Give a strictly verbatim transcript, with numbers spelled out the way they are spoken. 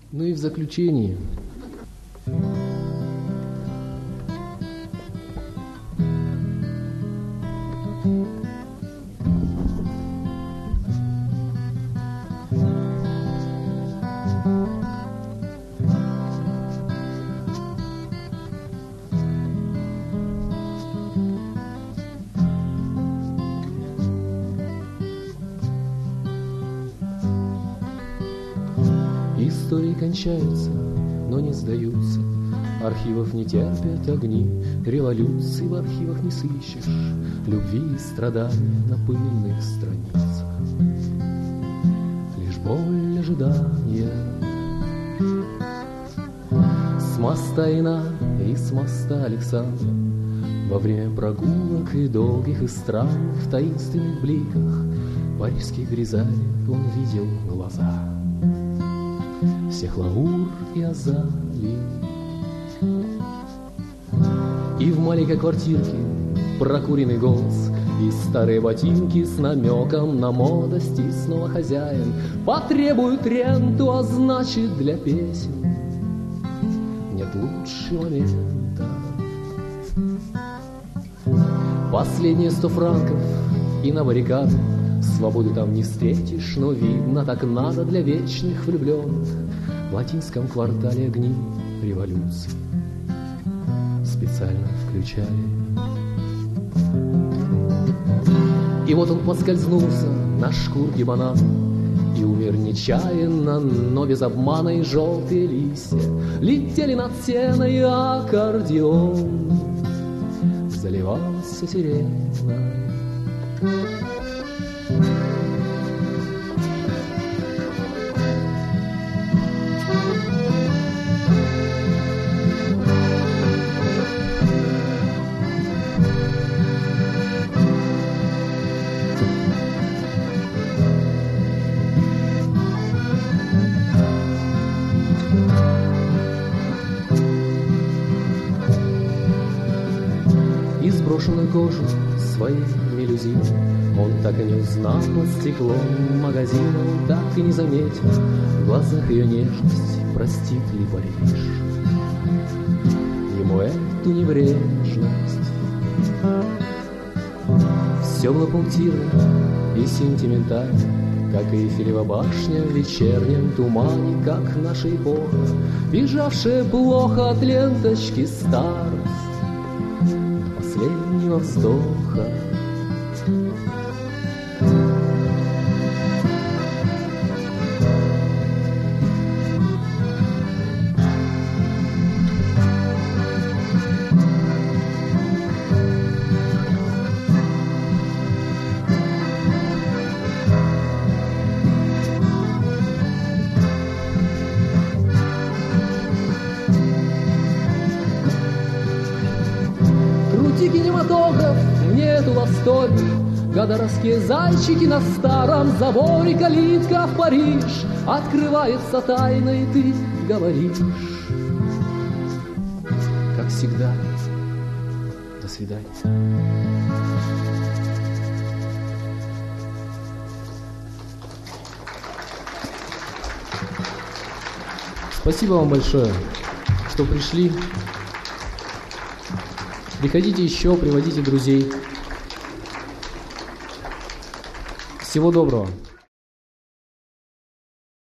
Ну и в заключении. Истории кончаются, но не сдаются. Архивов не терпят огни, революции в архивах не сыщешь, любви и страдания на пыльных страницах. Лишь боль ожидания. С моста Ина и с моста Александра во время прогулок и долгих и странных в таинственных бликах парижских гризалей он видел глаза всех лаур и азалий. И в маленькой квартирке прокуренный голос и старые ботинки с намеком на молодость. И снова хозяин потребует ренту, а значит для песен нет лучше момента. Последние сто франков и на баррикады. Свободы там не встретишь, но видно, так надо для вечных влюбленных. В латинском квартале огни революции специально включали. И вот он поскользнулся на шкурке банана и умер нечаянно, но без обмана. И желтые листья летели над сеной, и аккордеон заливался сиреной. Сброшенную кожу своей мелюзины он так и не узнал под стеклом магазина. Он так и не заметил в глазах ее нежность, простит ли Париж ему эту небрежность. Все было пунктирно и сентиментально, как и Эйфелева башня в вечернем тумане, как наша эпоха, бежавшая плохо от ленточки старость последнего вздоха. Кинематограф, нету восторга, гадаровские зайчики на старом заборе, калитка в Париж открывается тайно, и ты говоришь, как всегда, до свидания. Спасибо вам большое, что пришли. Приходите еще, приводите друзей. Всего доброго.